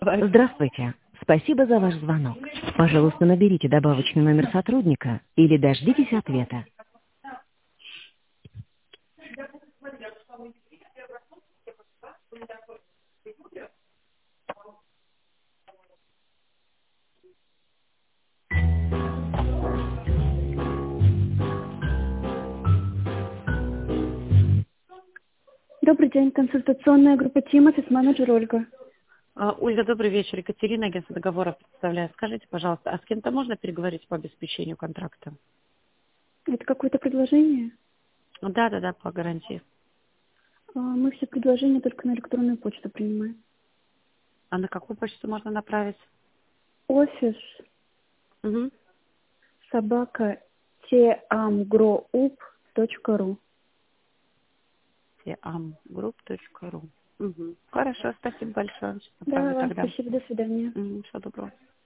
Здравствуйте. Спасибо за ваш звонок. Пожалуйста, наберите добавочный номер сотрудника или дождитесь ответа. Добрый день, консультационная группа Тима, менеджер Ольга. Ольга, добрый вечер. Екатерина, агентство договора представляю. Скажите, пожалуйста, а с кем-то можно переговорить по обеспечению контракта? Это какое-то предложение? Да, по гарантии. Мы все предложения только на электронную почту принимаем. А на какую почту можно направить? Офис Угу. собака teamgroup.ru. teamgroup.ru. Угу. Хорошо, спасибо большое. Да, Направлю вам тогда. спасибо, до свидания. Всего доброго.